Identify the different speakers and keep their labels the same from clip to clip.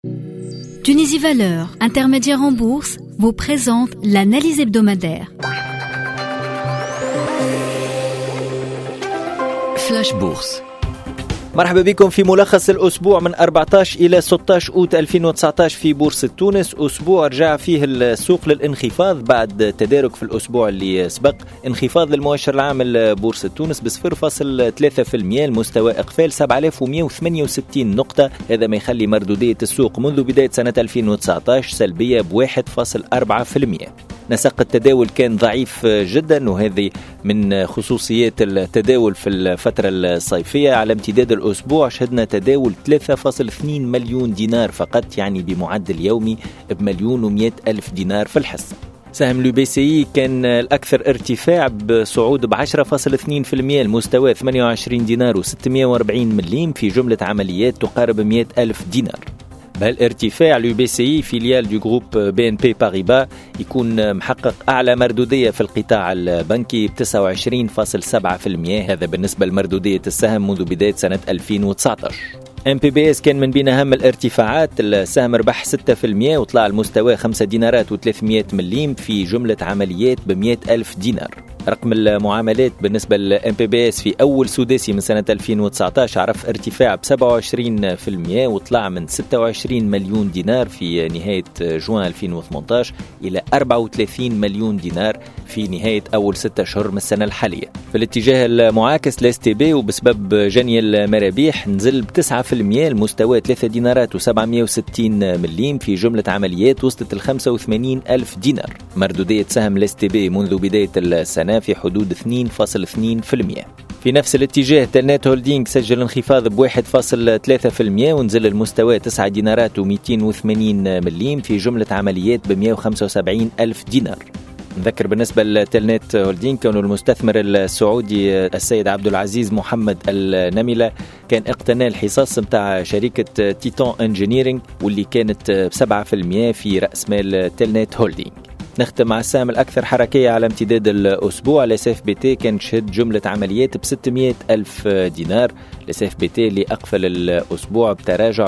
Speaker 1: Tunisie Valeurs, intermédiaire en bourse, vous présente l'analyse hebdomadaire.
Speaker 2: فلاش بورس.
Speaker 3: مرحبا بكم في ملخص الأسبوع من 14 إلى 16 أوت 2019 في بورصة تونس. أسبوع رجع فيه السوق للانخفاض بعد تدارك في الأسبوع اللي سبق. انخفاض للمؤشر العام لبورصة تونس ب 0.3%، المستوى إقفال 7168 نقطة. هذا ما يخلي مردودية السوق منذ بداية سنة 2019 سلبية ب 1.4%. نسق التداول كان ضعيف جدا، وهذه من خصوصيات التداول في الفترة الصيفية. على امتداد الأسبوع شهدنا تداول 3.2 مليون دينار فقط، يعني بمعدل يومي ب1,100,000 دينار في الحصة. سهم لو بي سي كان الأكثر ارتفاع بصعود ب10.2%، المستوى 28 دينار و640 مليم في جملة عمليات تقارب 100,000 دينار. بهالارتفاع لو بي سي فيليال دو جروب بي ان بي باريبا يكون محقق أعلى مردودية في القطاع البنكي ب 29.7%، هذا بالنسبة لمردودية السهم منذ بداية سنة 2019. MPBS كان من بين أهم الارتفاعات، السهم ربح 6% وطلع المستوى 5 دينارات و300 مليم في جملة عمليات ب100,000 دينار. رقم المعاملات بالنسبة لMPBS في أول سداسي من سنة 2019 عرف ارتفاع ب27% وطلع من 26 مليون دينار في نهاية جوان 2018 إلى 34 مليون دينار في نهاية أول 6 أشهر من السنة الحالية. في الاتجاه المعاكس لاس-تي-بي وبسبب جني المرابيح نزل ب9%، المستوى 3 دينارات و760 مليم في جملة عمليات وصلت 85,000 دينار. مردودية سهم لاس-تي-بي منذ بداية السنة في حدود 2.2%. في نفس الاتجاه تلنت هولدينغ سجل انخفاض ب1.3% ونزل المستوى 9 دينارات و280 مليم في جملة عمليات ب175,000 دينار. نذكر بالنسبة لتلنت هولدينغ كانوا المستثمر السعودي السيد عبد العزيز محمد النملة كان اقتنى الحصص متاع شركة تيتان انجينيرينج واللي كانت ب7% في رأس مال تلنت هولدينغ. نختم مع السهم الأكثر حركية على امتداد الأسبوع. LSFBT كان شهد جملة عمليات ب600,000 دينار. LSFBT اللي أقفل الأسبوع بتراجع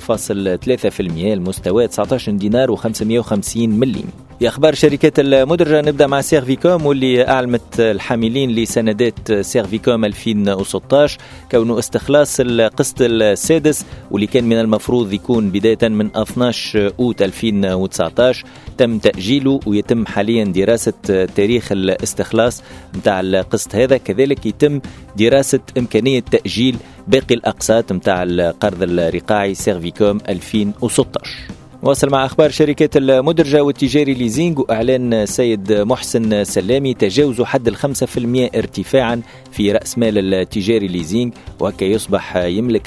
Speaker 3: ب0.3%، المستوى 19 دينار و550 مليم. في أخبار شركات المدرجة نبدأ مع سيرفيكوم، واللي أعلمت الحاملين لسندات سيرفيكوم 2016 كونه استخلاص القسط السادس واللي كان من المفروض يكون بداية من 12 أوت 2019 تم تأجيله، ويتم حاليا دراسة تاريخ الاستخلاص متاع القسط هذا. كذلك يتم دراسة إمكانية تأجيل باقي الأقساط متاع القرض الرقاعي سيرفيكوم 2016. نواصل مع أخبار شركات المدرجة والتجاري ليزينغ، وإعلان سيد محسن سلامي تجاوز حد 5% ارتفاعا في رأس مال التجاري ليزينغ، وهكا يصبح يملك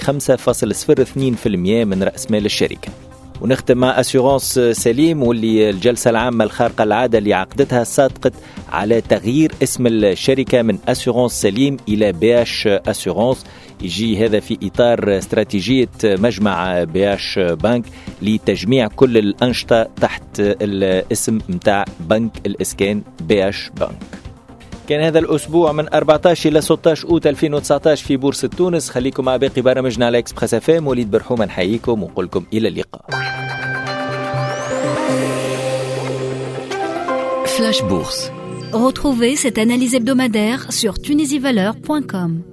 Speaker 3: 5.02% من رأس مال الشركة. ونختم مع أسيغونس سليم، واللي الجلسة العامة الخارقة العادة اللي عقدتها صادقت على تغيير اسم الشركة من أسيغونس سليم إلى BH أسيغونس. يجي هذا في إطار استراتيجية مجمع BH بنك لتجميع كل الأنشطة تحت الاسم متاع بنك الإسكان BH بنك. كان هذا الأسبوع من 14 إلى 16 أوت 2019 في بورصة تونس. خليكم مع باقي برامجنا على إكسبريس FM. وليد برحومة نحييكم ونقولكم إلى اللقاء.
Speaker 2: فلاش بورس.
Speaker 1: Retrouvez cette analyse hebdomadaire sur tunisievaleurs.com.